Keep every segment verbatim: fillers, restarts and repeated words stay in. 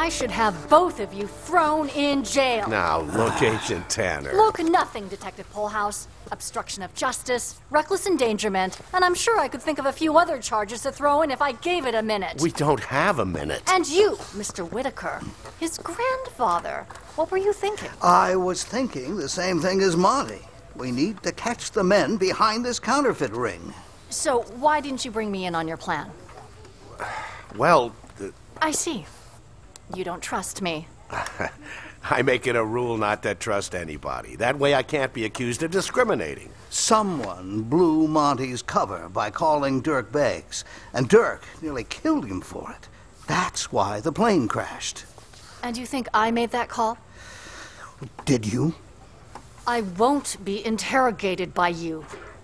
I should have both of you thrown in jail. Now, look, Agent Tanner. Look, nothing, Detective Polehouse. Obstruction of justice, reckless endangerment, and I'm sure I could think of a few other charges to throw in if I gave it a minute. We don't have a minute. And you, Mister Whitaker, his grandfather. What were you thinking? I was thinking the same thing as Monty. We need to catch the men behind this counterfeit ring. So, why didn't you bring me in on your plan? Well, the... I see. You don't trust me. I make it a rule not to trust anybody. That way I can't be accused of discriminating. Someone blew Monty's cover by calling Dirk Beggs, and Dirk nearly killed him for it. That's why the plane crashed. And you think I made that call? Did you? I won't be interrogated by you.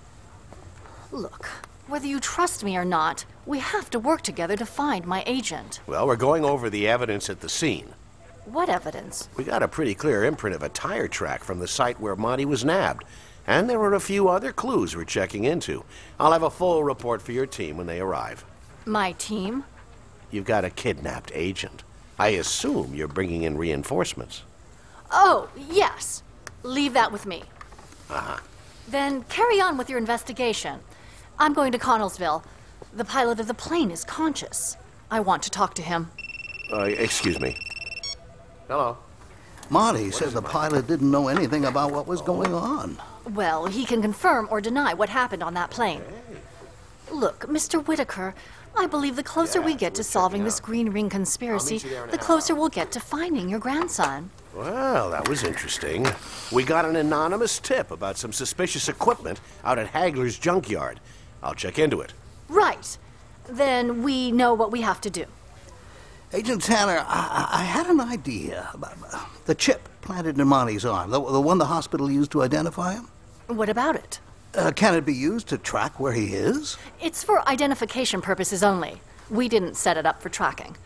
Look, whether you trust me or not, we have to work together to find my agent. Well, we're going over the evidence at the scene. What evidence? We got a pretty clear imprint of a tire track from the site where Monty was nabbed. And there were a few other clues we're checking into. I'll have a full report for your team when they arrive. My team? You've got a kidnapped agent. I assume you're bringing in reinforcements. Oh, yes. Leave that with me. Uh-huh. Then carry on with your investigation. I'm going to Connellsville. The pilot of the plane is conscious. I want to talk to him. Uh, excuse me. Hello. Monty said the pilot didn't know anything about what was going on. Well, he can confirm or deny what happened on that plane. Look, Mister Whitaker, I believe the closer Yeah, we get to we're solving checking this out. green ring conspiracy, I'll meet you there in a the half closer hour. we'll get to finding your grandson. Well, that was interesting. We got an anonymous tip about some suspicious equipment out at Hagler's junkyard. I'll check into it. Right. Then we know what we have to do. Agent Tanner, I, I had an idea about uh, the chip planted in Monty's arm, the, the one the hospital used to identify him. What about it? Uh, can it be used to track where he is? It's for identification purposes only. We didn't set it up for tracking.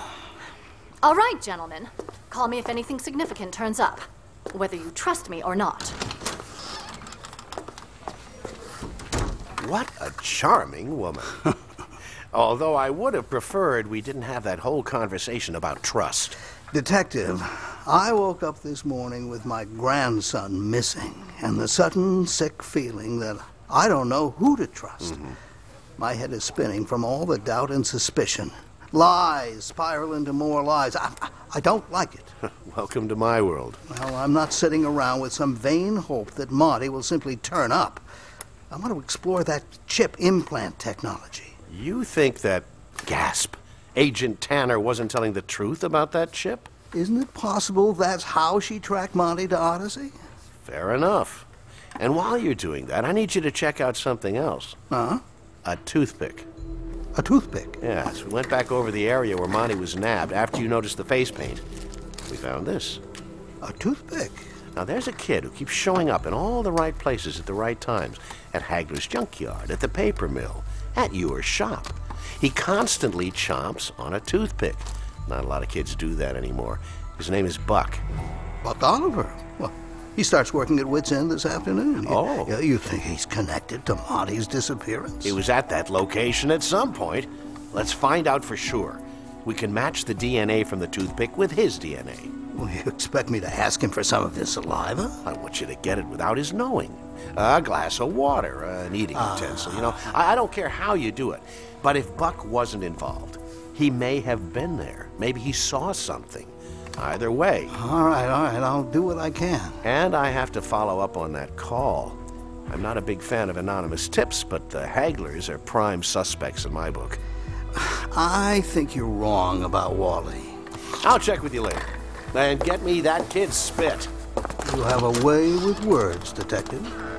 All right, gentlemen. Call me if anything significant turns up, whether you trust me or not. What a charming woman. Although I would have preferred we didn't have that whole conversation about trust. Detective, I woke up this morning with my grandson missing and the sudden sick feeling that I don't know who to trust. Mm-hmm. My head is spinning from all the doubt and suspicion. Lies spiral into more lies. I, I don't like it. Welcome to my world. Well, I'm not sitting around with some vain hope that Monty will simply turn up. I want to explore that chip implant technology. You think that, gasp, Agent Tanner wasn't telling the truth about that chip? Isn't it possible that's how she tracked Monty to Odyssey? Fair enough. And while you're doing that, I need you to check out something else. Huh? A toothpick. A toothpick? Yes, we went back over the area where Monty was nabbed after you noticed the face paint. We found this. A toothpick? Now, there's a kid who keeps showing up in all the right places at the right times. At Hagler's junkyard, at the paper mill, at your shop. He constantly chomps on a toothpick. Not a lot of kids do that anymore. His name is Buck. Buck Oliver? Well, he starts working at Wits End this afternoon. You- Oh. You, you think he's connected to Monty's disappearance? He was at that location at some point. Let's find out for sure. We can match the D N A from the toothpick with his D N A. Well, you expect me to ask him for some of his saliva? I want you to get it without his knowing. A glass of water, an eating utensil, you know. I, I don't care how you do it. But if Buck wasn't involved, he may have been there. Maybe he saw something. Either way. All right, all right, I'll do what I can. And I have to follow up on that call. I'm not a big fan of anonymous tips, but the Haglers are prime suspects in my book. I think you're wrong about Wally. I'll check with you later. And get me that kid's spit. You have a way with words, Detective.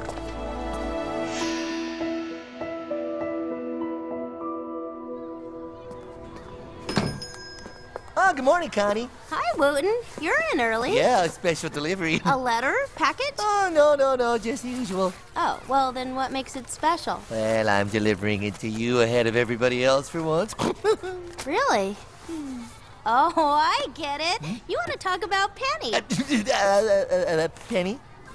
Oh, good morning, Connie. Hi, Wooten. You're in early. Yeah, a special delivery. A letter? Package? Oh, no, no, no, just usual. Oh, well, then what makes it special? Well, I'm delivering it to you ahead of everybody else for once. Really? Hmm. Oh, I get it. You want to talk about Penny. uh, uh, uh, uh, Penny?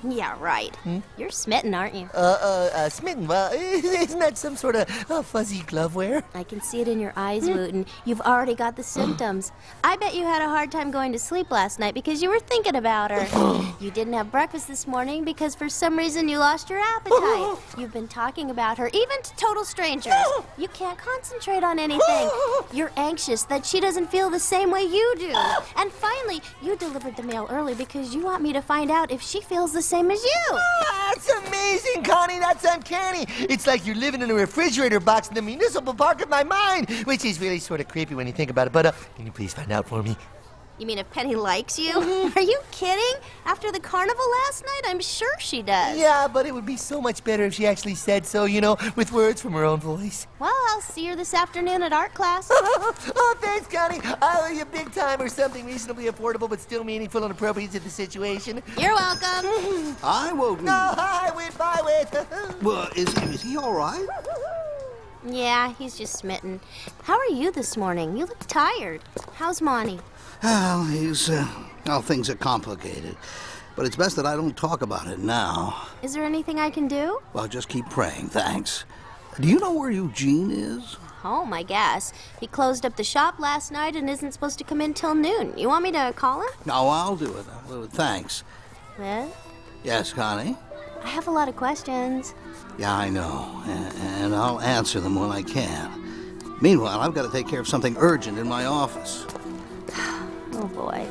Yeah, right. Hmm? You're smitten, aren't you? Uh, uh, uh, smitten? Well, isn't that some sort of uh, fuzzy gloveware? I can see it in your eyes, Wooten. You've already got the symptoms. I bet you had a hard time going to sleep last night because you were thinking about her. You didn't have breakfast this morning because for some reason you lost your appetite. You've been talking about her, even to total strangers. You can't concentrate on anything. You're anxious that she doesn't feel the same way you do. And finally, you delivered the mail early because you want me to find out if she feels the same as you. Ah, that's amazing, Connie. That's uncanny. It's like you're living in a refrigerator box in the municipal park of my mind, which is really sort of creepy when you think about it. But uh, can you please find out for me? You mean if Penny likes you? Are you kidding? After the carnival last night, I'm sure she does. Yeah, but it would be so much better if she actually said so, you know, with words from her own voice. Well, I'll see her this afternoon at art class. Oh, thanks, Connie. I'll owe you big time or something reasonably affordable but still meaningful and appropriate to the situation. You're welcome. Hi, Woden. Oh, hi, Whit, bye, Whit. Well, is, is he all right? Yeah, he's just smitten. How are you this morning? You look tired. How's Monty? Well, he's, uh, well, things are complicated. But it's best that I don't talk about it now. Is there anything I can do? Well, just keep praying, thanks. Do you know where Eugene is? Home, I guess. He closed up the shop last night and isn't supposed to come in till noon. You want me to call him? No, I'll do it. I'll do it. Thanks. Well, Yes, Connie? I have a lot of questions. Yeah, I know. And, and I'll answer them when I can. Meanwhile, I've got to take care of something urgent in my office. Oh, boy.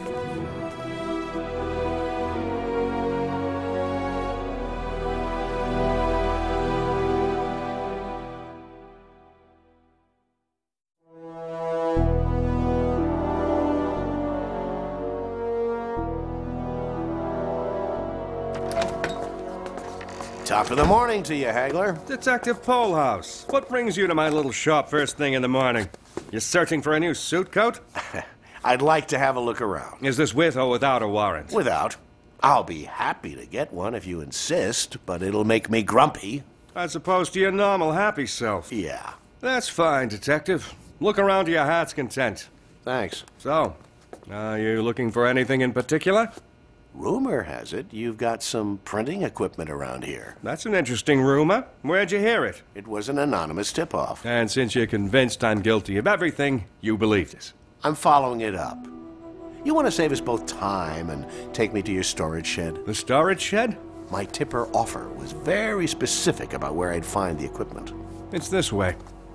Top of the morning to you, Hagler. Detective Polehouse, what brings you to my little shop first thing in the morning? You searching for a new suit coat? I'd like to have a look around. Is this with or without a warrant? Without. I'll be happy to get one if you insist, but it'll make me grumpy. As opposed to your normal happy self. Yeah. That's fine, Detective. Look around to your heart's content. Thanks. So, are you looking for anything in particular? Rumor has it you've got some printing equipment around here. That's an interesting rumor. Where'd you hear it? It was an anonymous tip-off. And since you're convinced I'm guilty of everything, you believed it. I'm following it up. You want to save us both time and take me to your storage shed? The storage shed? My tipper offer was very specific about where I'd find the equipment. It's this way.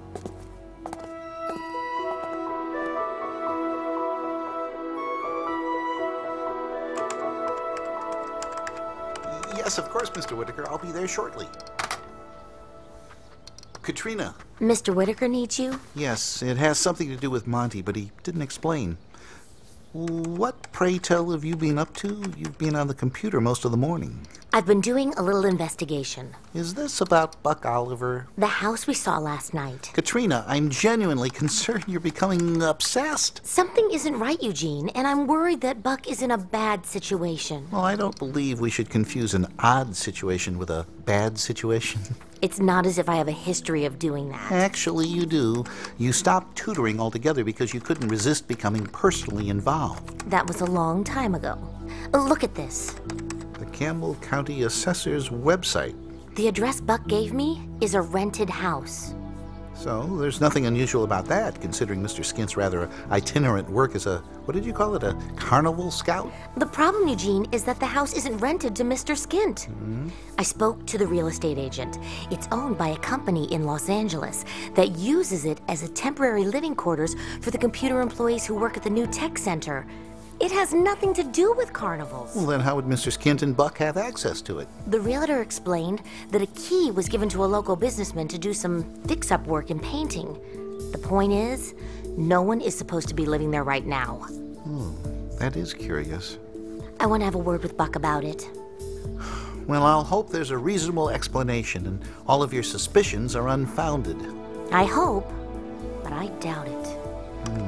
Yes, of course, Mister Whitaker. I'll be there shortly. Katrina. Mister Whitaker needs you? Yes, it has something to do with Monty, but he didn't explain. What, pray tell, have you been up to? You've been on the computer most of the morning. I've been doing a little investigation. Is this about Buck Oliver? The house we saw last night. Katrina, I'm genuinely concerned you're becoming obsessed. Something isn't right, Eugene, and I'm worried that Buck is in a bad situation. Well, I don't believe we should confuse an odd situation with a bad situation. It's not as if I have a history of doing that. Actually, you do. You stopped tutoring altogether because you couldn't resist becoming personally involved. That was a long time ago. Look at this. The Campbell County Assessor's website. The address Buck gave me is a rented house. So, there's nothing unusual about that, considering Mister Skint's rather itinerant work as a, what did you call it, a carnival scout? The problem, Eugene, is that the house isn't rented to Mister Skint. Mm-hmm. I spoke to the real estate agent. It's owned by a company in Los Angeles that uses it as a temporary living quarters for the computer employees who work at the new tech center. It has nothing to do with carnivals. Well, then how would Mister Skint and Buck have access to it? The realtor explained that a key was given to a local businessman to do some fix-up work in painting. The point is, no one is supposed to be living there right now. Hmm, that is curious. I want to have a word with Buck about it. Well, I'll hope there's a reasonable explanation and all of your suspicions are unfounded. I hope, but I doubt it. Hmm.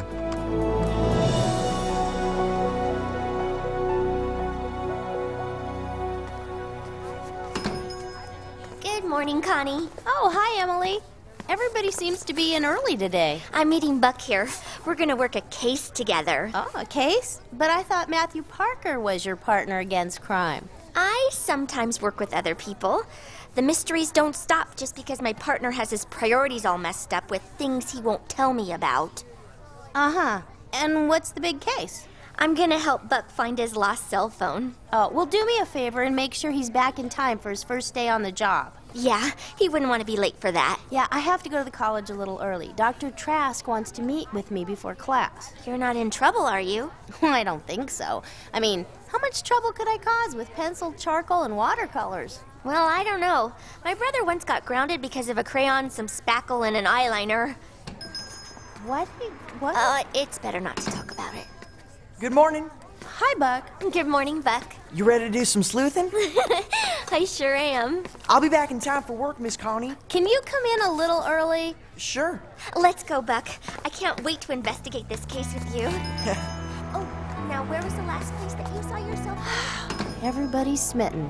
Good morning, Connie. Oh, hi, Emily. Everybody seems to be in early today. I'm meeting Buck here. We're going to work a case together. Oh, a case? But I thought Matthew Parker was your partner against crime. I sometimes work with other people. The mysteries don't stop just because my partner has his priorities all messed up with things he won't tell me about. Uh-huh. And what's the big case? I'm gonna help Buck find his lost cell phone. Oh, well, do me a favor and make sure he's back in time for his first day on the job. Yeah, he wouldn't want to be late for that. Yeah, I have to go to the college a little early. Doctor Trask wants to meet with me before class. You're not in trouble, are you? I don't think so. I mean, how much trouble could I cause with pencil, charcoal, and watercolors? Well, I don't know. My brother once got grounded because of a crayon, some spackle, and an eyeliner. What? What? Uh, it's better not to talk about it. Good morning. Hi, Buck. Good morning, Buck. You ready to do some sleuthing? I sure am. I'll be back in time for work, Miss Connie. Can you come in a little early? Sure. Let's go, Buck. I can't wait to investigate this case with you. Oh, now where was the last place that you saw yourself? Everybody's smitten.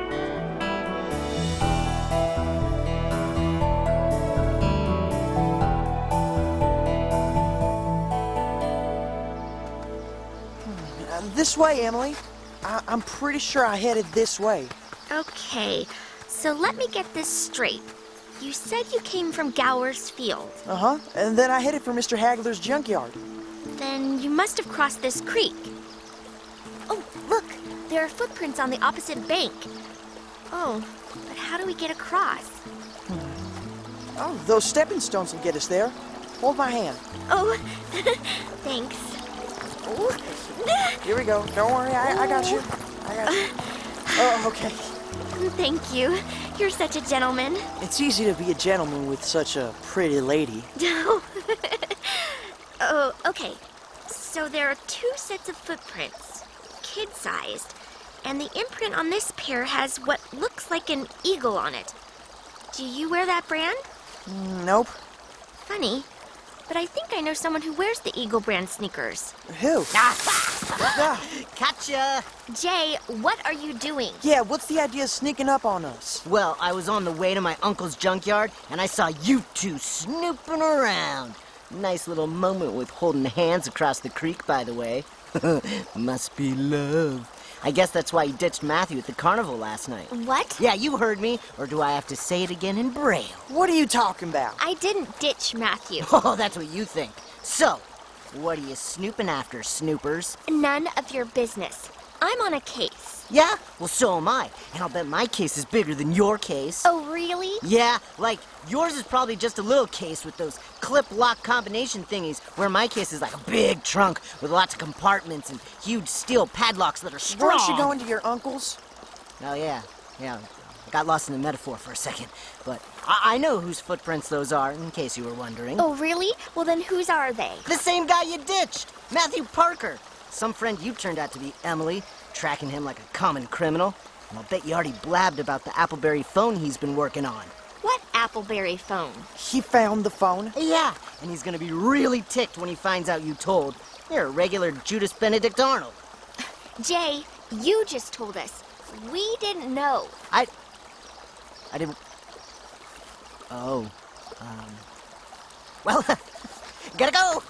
This way, Emily. I- I'm pretty sure I headed this way. Okay, so let me get this straight. You said you came from Gower's Field. Uh-huh. And then I headed for Mister Hagler's junkyard. Then you must have crossed this creek. Oh, look, there are footprints on the opposite bank. Oh, but how do we get across? Oh, those stepping stones will get us there. Hold my hand. Oh, thanks. Oh. Here we go. Don't worry, I, I got you. I got you. Oh, okay. Thank you. You're such a gentleman. It's easy to be a gentleman with such a pretty lady. Oh, okay. So there are two sets of footprints, kid-sized, and the imprint on this pair has what looks like an eagle on it. Do you wear that brand? Nope. Funny, but I think I know someone who wears the Eagle brand sneakers. Who? Ah, gotcha! Jay, what are you doing? Yeah, what's the idea of sneaking up on us? Well, I was on the way to my uncle's junkyard, and I saw you two snooping around. Nice little moment with holding hands across the creek, by the way. Must be love. I guess that's why you ditched Matthew at the carnival last night. What? Yeah, you heard me. Or do I have to say it again in Braille? What are you talking about? I didn't ditch Matthew. Oh, that's what you think. So, what are you snooping after, snoopers? None of your business. I'm on a case. Yeah? Well, so am I. And I'll bet my case is bigger than your case. Oh, really? Yeah, like, yours is probably just a little case with those clip-lock combination thingies, where my case is like a big trunk with lots of compartments and huge steel padlocks that are strong. Weren't you going to your uncle's? Oh, yeah. Yeah, I got lost in the metaphor for a second. But I, I know whose footprints those are, in case you were wondering. Oh, really? Well, then whose are they? The same guy you ditched, Matthew Parker. Some friend you turned out to be, Emily, tracking him like a common criminal. And I'll bet you already blabbed about the Appleberry phone he's been working on. What Appleberry phone? He found the phone? Yeah, and he's gonna be really ticked when he finds out you told. You're a regular Judas Benedict Arnold. Jay, you just told us. We didn't know. I... I didn't... Oh. Um... Well, gotta go!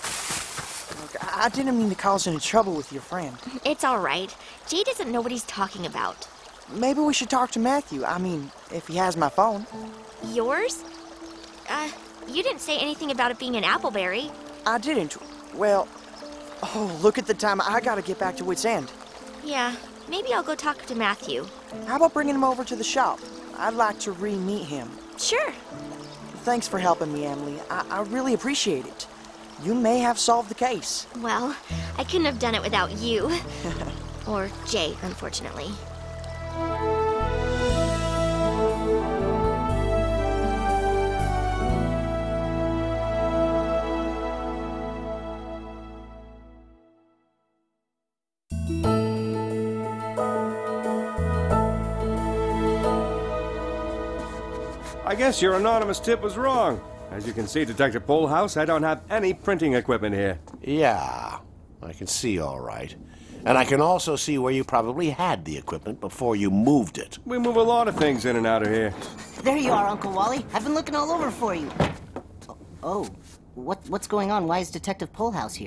I didn't mean to cause any trouble with your friend. It's all right. Jay doesn't know what he's talking about. Maybe we should talk to Matthew. I mean, if he has my phone. Yours? Uh, you didn't say anything about it being an Appleberry. I didn't. Well, oh, look at the time. I gotta get back to Wits End. Yeah, maybe I'll go talk to Matthew. How about bringing him over to the shop? I'd like to re-meet him. Sure. Thanks for helping me, Emily. I, I really appreciate it. You may have solved the case. Well, I couldn't have done it without you. Or Jay, unfortunately. I guess your anonymous tip was wrong. As you can see, Detective Polehouse, I don't have any printing equipment here. Yeah, I can see all right. And I can also see where you probably had the equipment before you moved it. We move a lot of things in and out of here. There you are, Uncle Wally. I've been looking all over for you. Oh, what, what's going on? Why is Detective Polehouse here?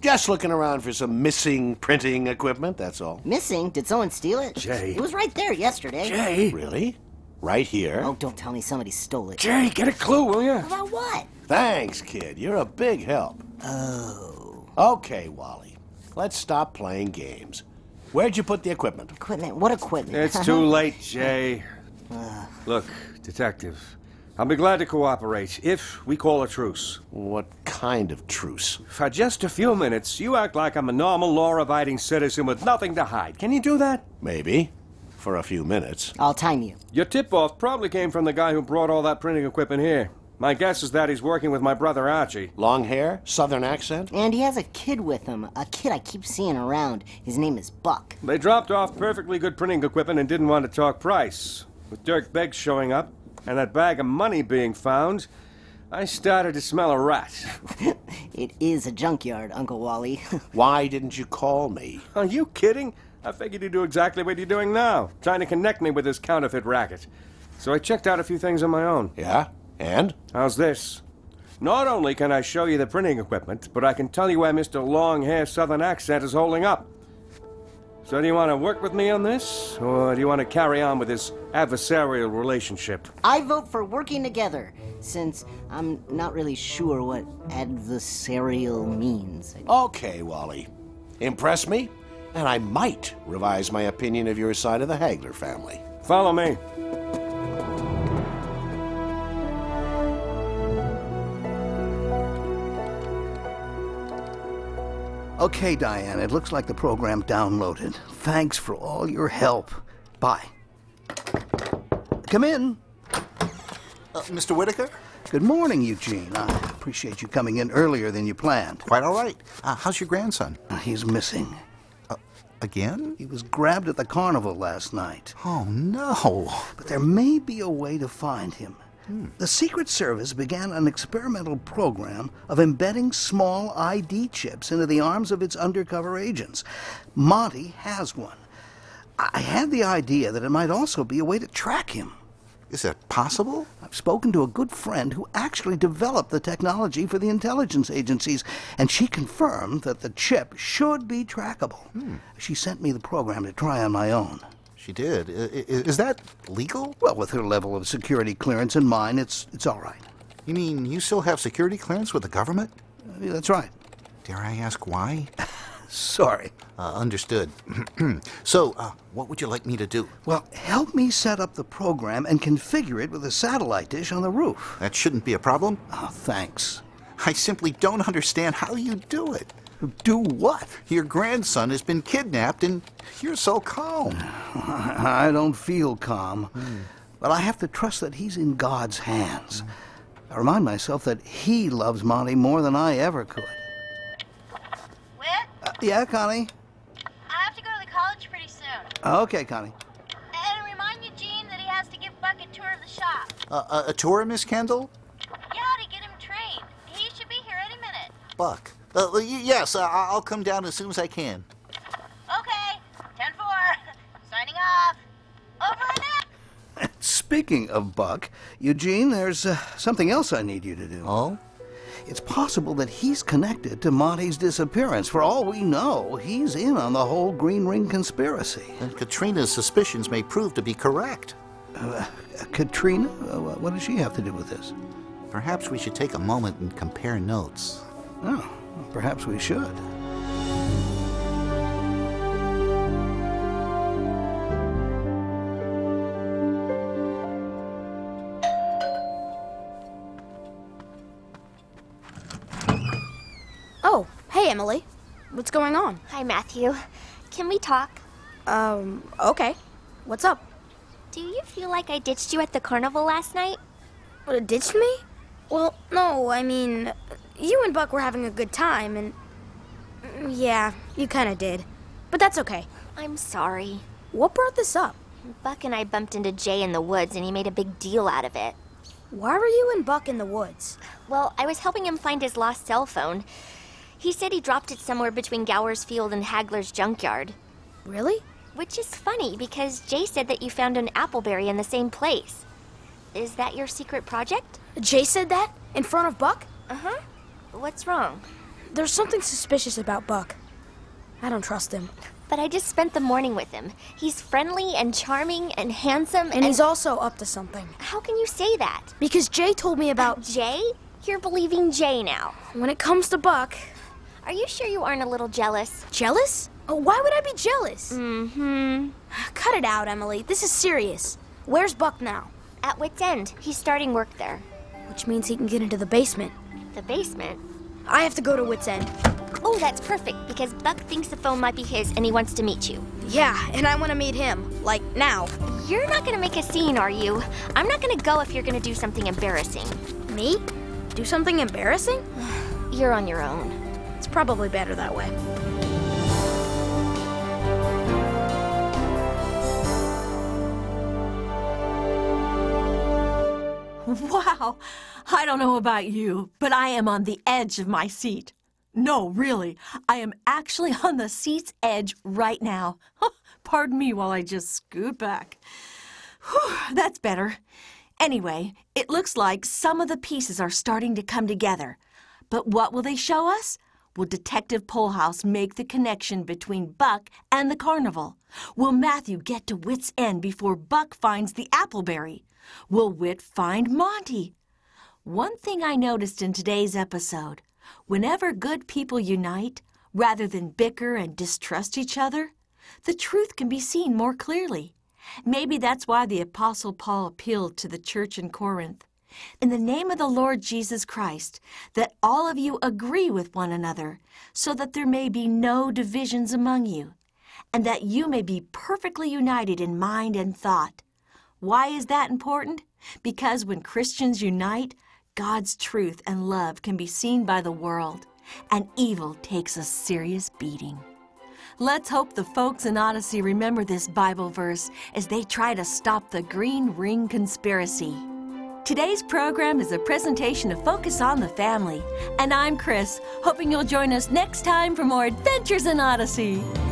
Just looking around for some missing printing equipment, that's all. Missing? Did someone steal it? Jay. It was right there yesterday. Jay. Really? Right here? Oh, don't tell me somebody stole it. Jay, get a clue, will you? About what? Thanks, kid. You're a big help. Oh. Okay, Wally. Let's stop playing games. Where'd you put the equipment? Equipment? What equipment? It's too late, Jay. Look, Detective, I'll be glad to cooperate if we call a truce. What kind of truce? For just a few minutes, you act like I'm a normal, law-abiding citizen with nothing to hide. Can you do that? Maybe. For a few minutes. I'll time you. Your tip-off probably came from the guy who brought all that printing equipment here. My guess is that he's working with my brother Archie. Long hair? Southern accent? And he has a kid with him. A kid I keep seeing around. His name is Buck. They dropped off perfectly good printing equipment and didn't want to talk price. With Dirk Beggs showing up and that bag of money being found, I started to smell a rat. It is a junkyard, Uncle Wally. Why didn't you call me? Are you kidding? I figured you'd do exactly what you're doing now, trying to connect me with this counterfeit racket. So I checked out a few things on my own. Yeah? And? How's this? Not only can I show you the printing equipment, but I can tell you where Mister Long-Hair Southern Accent is holding up. So do you want to work with me on this, or do you want to carry on with this adversarial relationship? I vote for working together, since I'm not really sure what adversarial means. Okay, Wally. Impress me, and I might revise my opinion of your side of the Hagler family. Follow me. Okay, Diane, it looks like the program downloaded. Thanks for all your help. Bye. Come in. Uh, Mister Whitaker? Good morning, Eugene. I appreciate you coming in earlier than you planned. Quite all right. Uh, how's your grandson? Uh, He's missing. Uh, again? He was grabbed at the carnival last night. Oh, no. But there may be a way to find him. The Secret Service began an experimental program of embedding small I D chips into the arms of its undercover agents. Monty has one. I had the idea that it might also be a way to track him. Is that possible? I've spoken to a good friend who actually developed the technology for the intelligence agencies, and she confirmed that the chip should be trackable. Hmm. She sent me the program to try on my own. She did. I- Is that legal? Well, with her level of security clearance and mine, it's it's all right. You mean you still have security clearance with the government? Uh, that's right. Dare I ask why? Sorry. Uh, understood. So, uh, what would you like me to do? Well, help me set up the program and configure it with a satellite dish on the roof. That shouldn't be a problem. Oh, thanks. I simply don't understand how you do it. Do what? Your grandson has been kidnapped and you're so calm. I don't feel calm. Mm. But I have to trust that he's in God's hands. Mm. I remind myself that he loves Monty more than I ever could. Whit? Uh, yeah, Connie? I have to go to the college pretty soon. Okay, Connie. And remind Eugene that he has to give Buck a tour of the shop. Uh, a, a tour, Miss Kendall? Yeah, to get him trained. He should be here any minute. Buck. Uh, y- yes, uh, I'll come down as soon as I can. Okay, ten four. Signing off. Over and out. Speaking of Buck, Eugene, there's uh, something else I need you to do. Oh? It's possible that he's connected to Monty's disappearance. For all we know, he's in on the whole Green Ring conspiracy. And Katrina's suspicions may prove to be correct. Uh, Katrina? Uh, what does she have to do with this? Perhaps we should take a moment and compare notes. Oh, well, perhaps we should. Oh, hey, Emily. What's going on? Hi, Matthew. Can we talk? Um, okay. What's up? Do you feel like I ditched you at the carnival last night? Uh, ditched me? Well, no, I mean, you and Buck were having a good time, and... Yeah, you kind of did. But that's okay. I'm sorry. What brought this up? Buck and I bumped into Jay in the woods, and he made a big deal out of it. Why were you and Buck in the woods? Well, I was helping him find his lost cell phone. He said he dropped it somewhere between Gower's Field and Hagler's junkyard. Really? Which is funny, because Jay said that you found an appleberry in the same place. Is that your secret project? Jay said that? In front of Buck? Uh-huh. What's wrong? There's something suspicious about Buck. I don't trust him. But I just spent the morning with him. He's friendly and charming and handsome. And, and he's also up to something. How can you say that? Because Jay told me about... Jay? You're believing Jay now. When it comes to Buck... Are you sure you aren't a little jealous? Jealous? Oh, why would I be jealous? Mm-hmm. Cut it out, Emily. This is serious. Where's Buck now? At Wits End. He's starting work there. Which means he can get into the basement. The basement? I have to go to Wits End. Oh, that's perfect, because Buck thinks the phone might be his and he wants to meet you. Yeah, and I want to meet him. Like, now. You're not going to make a scene, are you? I'm not going to go if you're going to do something embarrassing. Me? Do something embarrassing? You're on your own. It's probably better that way. Wow, I don't know about you, but I am on the edge of my seat. No, really, I am actually on the seat's edge right now. Pardon me while I just scoot back. Whew, that's better. Anyway, it looks like some of the pieces are starting to come together. But what will they show us? Will Detective Polehouse make the connection between Buck and the carnival? Will Matthew get to Wits End before Buck finds the appleberry? Will Whit find Monty? One thing I noticed in today's episode, whenever good people unite, rather than bicker and distrust each other, the truth can be seen more clearly. Maybe that's why the Apostle Paul appealed to the church in Corinth. In the name of the Lord Jesus Christ, that all of you agree with one another, so that there may be no divisions among you, and that you may be perfectly united in mind and thought. Why is that important? Because when Christians unite, God's truth and love can be seen by the world, and evil takes a serious beating. Let's hope the folks in Odyssey remember this Bible verse as they try to stop the Green Ring Conspiracy. Today's program is a presentation of Focus on the Family, and I'm Chris, hoping you'll join us next time for more Adventures in Odyssey.